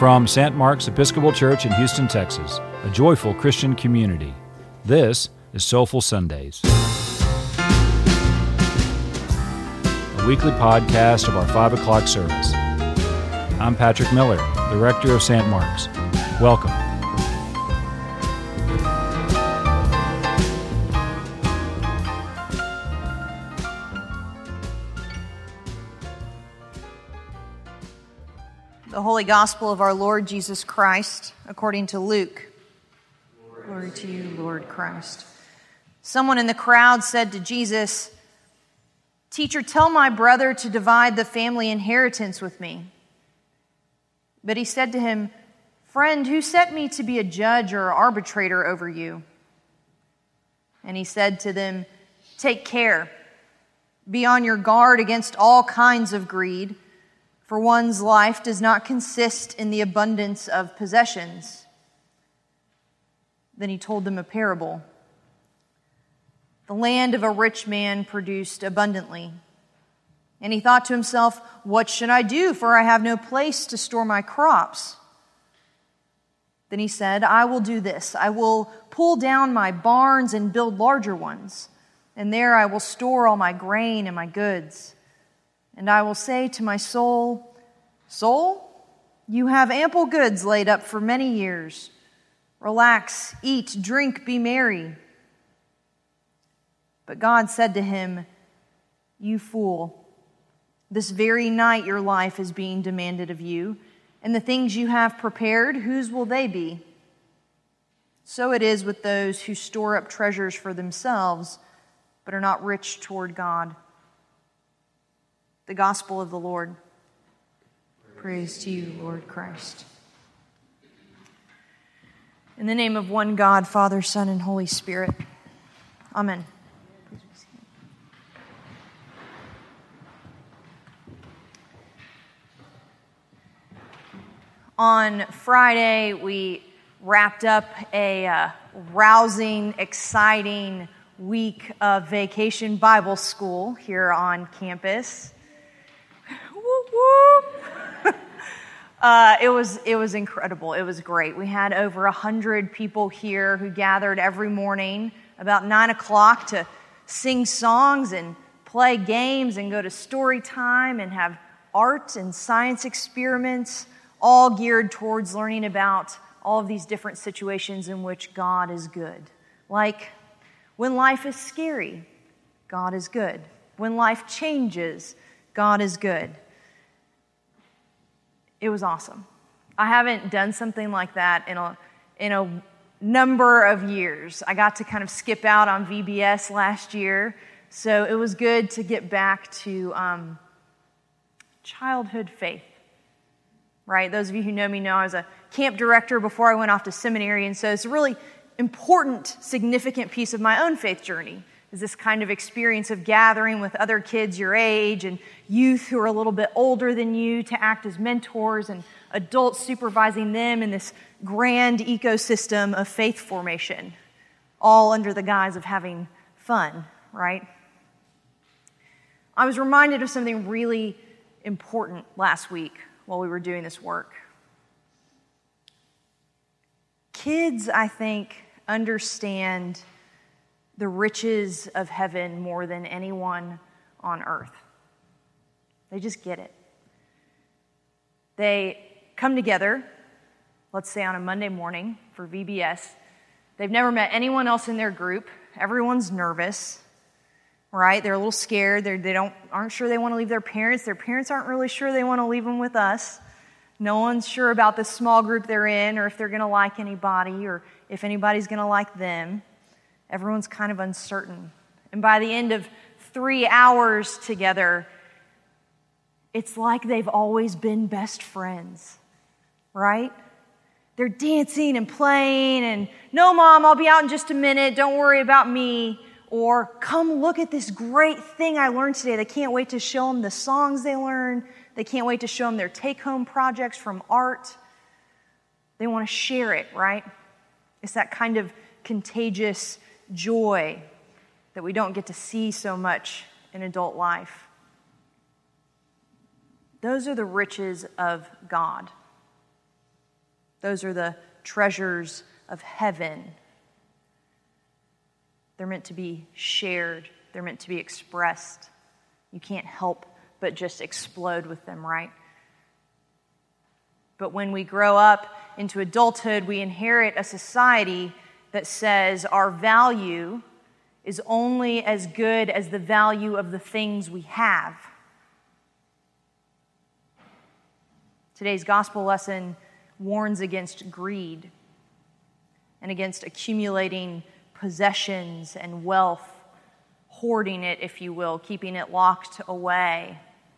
From St. Mark's Episcopal Church in Houston, Texas, a joyful Christian community, this is Soulful Sundays, a weekly podcast of our 5 o'clock service. I'm Patrick Miller, the rector of St. Mark's. Welcome. The Holy Gospel of our Lord Jesus Christ, according to Luke. Glory to you, Lord Christ. Someone in the crowd said to Jesus, "Teacher, tell my brother to divide the family inheritance with me." But he said to him, "Friend, who set me to be a judge or arbitrator over you?" And he said to them, "Take care. Be on your guard against all kinds of greed, for one's life does not consist in the abundance of possessions." Then he told them a parable. The land of a rich man produced abundantly. And he thought to himself, "What should I do, for I have no place to store my crops?" Then he said, "I will do this. I will pull down my barns and build larger ones, and there I will store all my grain and my goods. And I will say to my soul, 'Soul, you have ample goods laid up for many years. Relax, eat, drink, be merry.' But God said to him, 'You fool, this very night your life is being demanded of you, and the things you have prepared, whose will they be?' So it is with those who store up treasures for themselves, but are not rich toward God." The Gospel of the Lord. Praise to you, Lord Christ. In the name of one God, Father, Son, and Holy Spirit. Amen. On Friday, we wrapped up a rousing, exciting week of Vacation Bible School here on campus. Whoop, whoop. It was incredible. It was great. We had over 100 people here who gathered every morning about 9 o'clock to sing songs and play games and go to story time and have art and science experiments, all geared towards learning about all of these different situations in which God is good. Like when life is scary, God is good. When life changes, God is good. It was awesome. I haven't done something like that in a number of years. I got to kind of skip out on VBS last year, so it was good to get back to childhood faith. Right? Those of you who know me know I was a camp director before I went off to seminary, and so it's a really important, significant piece of my own faith journey, is this kind of experience of gathering with other kids your age and youth who are a little bit older than you to act as mentors and adults supervising them in this grand ecosystem of faith formation, all under the guise of having fun, right? I was reminded of something really important last week while we were doing this work. Kids, I think, understand the riches of heaven more than anyone on earth. They just get it. They come together, let's say on a Monday morning for VBS. They've never met anyone else in their group. Everyone's nervous, right? They're a little scared. Aren't sure they want to leave their parents. Their parents aren't really sure they want to leave them with us. No one's sure about the small group they're in, or if they're going to like anybody, or if anybody's going to like them. Everyone's kind of uncertain. And by the end of 3 hours together, it's like they've always been best friends, right? They're dancing and playing, and "No, Mom, I'll be out in just a minute. Don't worry about me." Or, "Come look at this great thing I learned today." They can't wait to show them the songs they learned. They can't wait to show them their take-home projects from art. They want to share it, right? It's that kind of contagious joy that we don't get to see so much in adult life. Those are the riches of God. Those are the treasures of heaven. They're meant to be shared. They're meant to be expressed. You can't help but just explode with them, right? But when we grow up into adulthood, we inherit a society that says our value is only as good as the value of the things we have. Today's gospel lesson warns against greed and against accumulating possessions and wealth, hoarding it, if you will, keeping it locked away.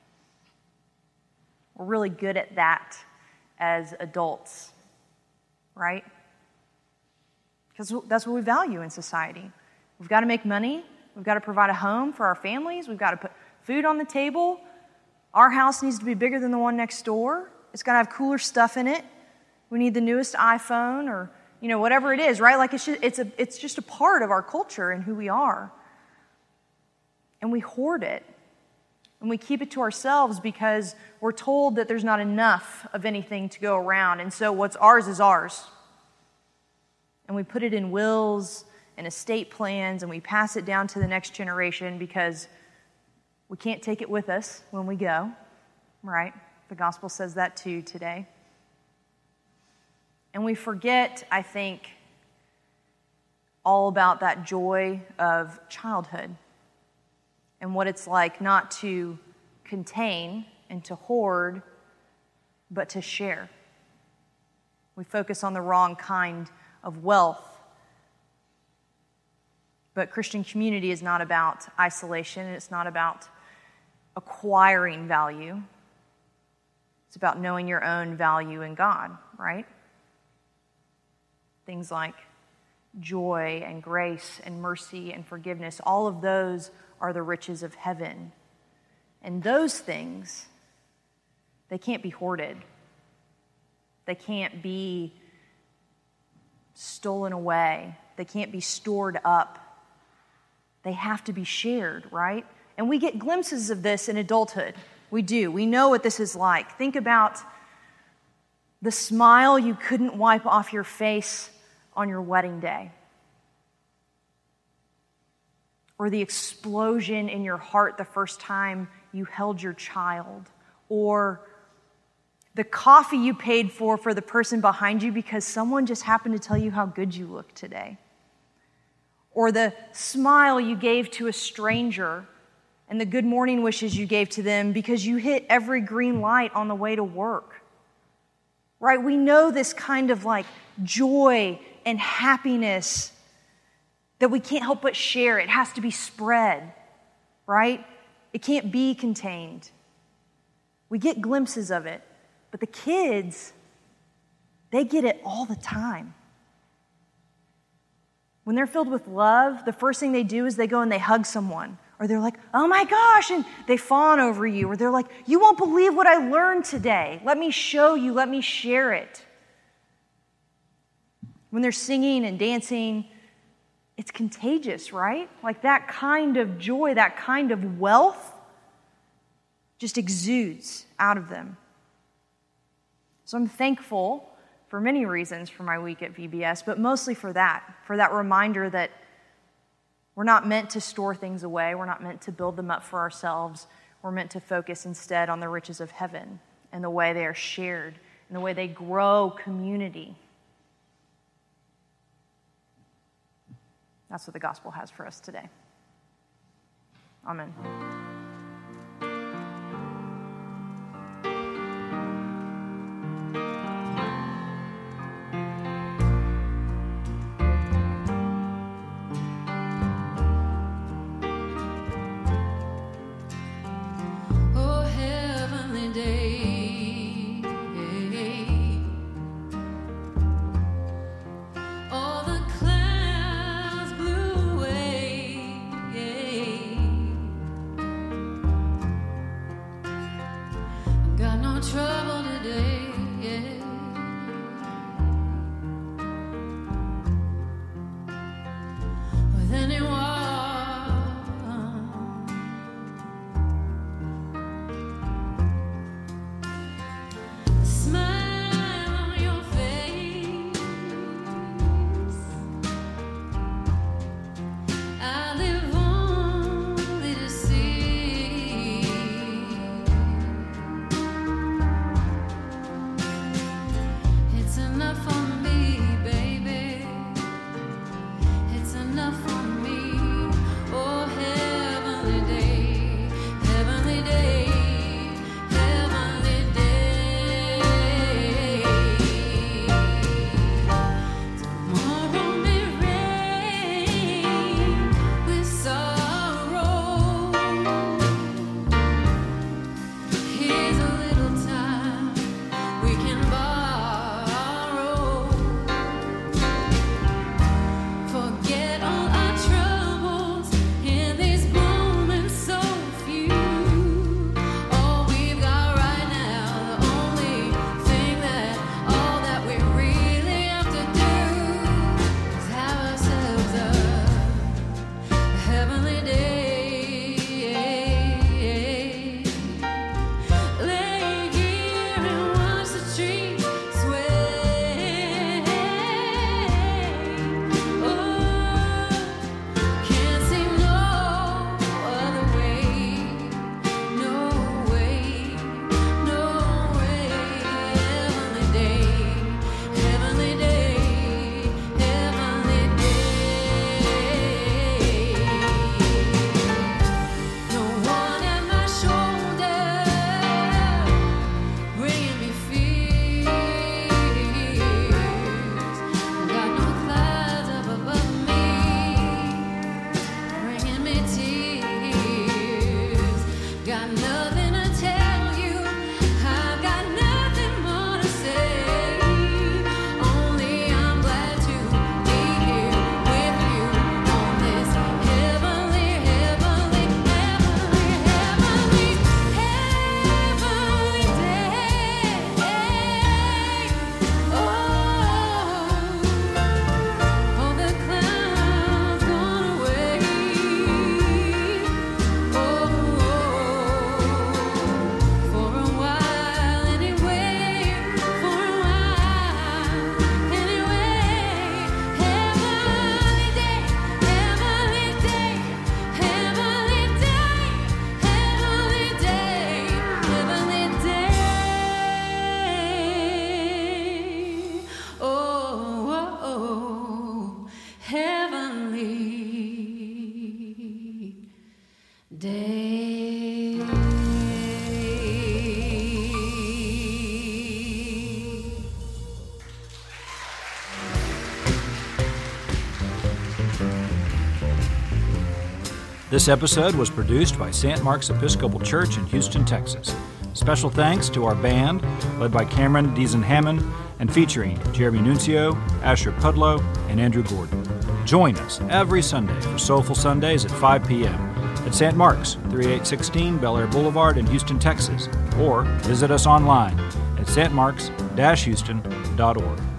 We're really good at that as adults, right? Because that's what we value in society. We've got to make money. We've got to provide a home for our families. We've got to put food on the table. Our house needs to be bigger than the one next door. It's got to have cooler stuff in it. We need the newest iPhone or, whatever it is, right? Like it's just a part of our culture and who we are. And we hoard it. And we keep it to ourselves because we're told that there's not enough of anything to go around. And so what's ours is ours. And we put it in wills and estate plans, and we pass it down to the next generation because we can't take it with us when we go, right? The gospel says that too today. And we forget, I think, all about that joy of childhood and what it's like not to contain and to hoard, but to share. We focus on the wrong kind of wealth. But Christian community is not about isolation. It's not about acquiring value. It's about knowing your own value in God, right? Things like joy and grace and mercy and forgiveness, all of those are the riches of heaven. And those things, they can't be hoarded. They can't be stolen away. They can't be stored up. They have to be shared, right? And we get glimpses of this in adulthood. We do. We know what this is like. Think about the smile you couldn't wipe off your face on your wedding day. Or the explosion in your heart the first time you held your child. Or the coffee you paid for the person behind you because someone just happened to tell you how good you look today. Or the smile you gave to a stranger and the good morning wishes you gave to them because you hit every green light on the way to work. Right? We know this kind of like joy and happiness that we can't help but share. It has to be spread, right? It can't be contained. We get glimpses of it, but the kids, they get it all the time. When they're filled with love, the first thing they do is they go and they hug someone. Or they're like, oh my gosh, and they fawn over you. Or they're like, you won't believe what I learned today. Let me show you, let me share it. When they're singing and dancing, it's contagious, right? Like that kind of joy, that kind of wealth just exudes out of them. So I'm thankful for many reasons for my week at VBS, but mostly for that reminder that we're not meant to store things away. We're not meant to build them up for ourselves. We're meant to focus instead on the riches of heaven and the way they are shared and the way they grow community. That's what the gospel has for us today. Amen. This episode was produced by St. Mark's Episcopal Church in Houston, Texas. Special thanks to our band, led by Cameron Deason-Hammond, and featuring Jeremy Nuncio, Asher Pudlow, and Andrew Gordon. Join us every Sunday for Soulful Sundays at 5 p.m. at St. Mark's, 3816 Bel Air Boulevard in Houston, Texas, or visit us online at stmarks-houston.org.